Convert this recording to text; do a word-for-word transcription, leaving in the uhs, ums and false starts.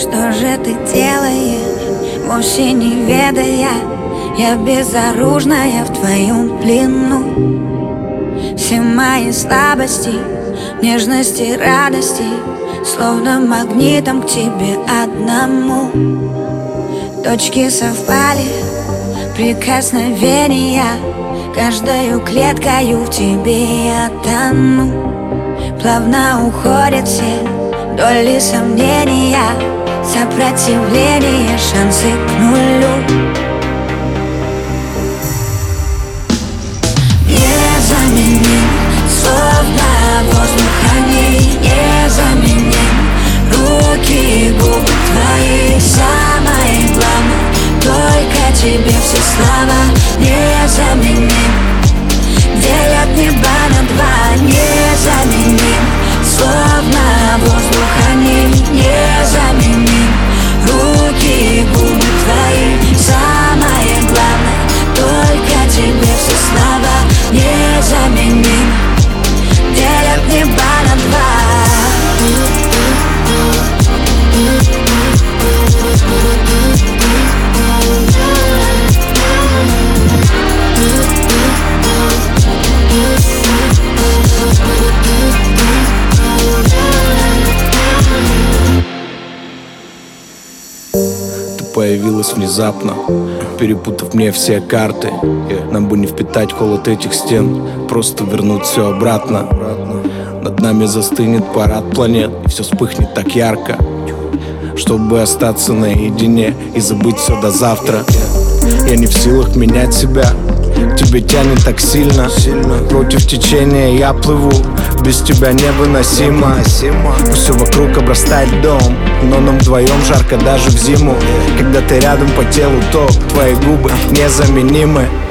Что же ты делаешь, вовсе не ведая? Я безоружная в твоем плену. Все мои слабости, нежности, радости словно магнитом к тебе одному. Точки совпали, прикосновения, каждою клеткою в тебе я тону. Плавно уходят все доли сомнения, сопротивление, шансы к нулю. Незаменим, словно воздух они, незаменим. Руки и губы твои, самое главное, только тебе все слова. Незаменим, делят небо на два. Незаменим, словно воздух они, незаменим. Руки и губы твои, самое главное, только тебе все слова. Незаменим, делят небо на два. Появилась внезапно, перепутав мне все карты. Нам бы не впитать холод этих стен, просто вернуть все обратно. Над нами застынет парад планет, и все вспыхнет так ярко, чтобы остаться наедине и забыть все до завтра. Я не в силах менять себя, к тебе тянет так сильно. Против течения я плыву, без тебя невыносимо. Пусть все вокруг обрастает льдом, но нам вдвоем жарко даже в зиму. Когда ты рядом по телу, то твои губы незаменимы.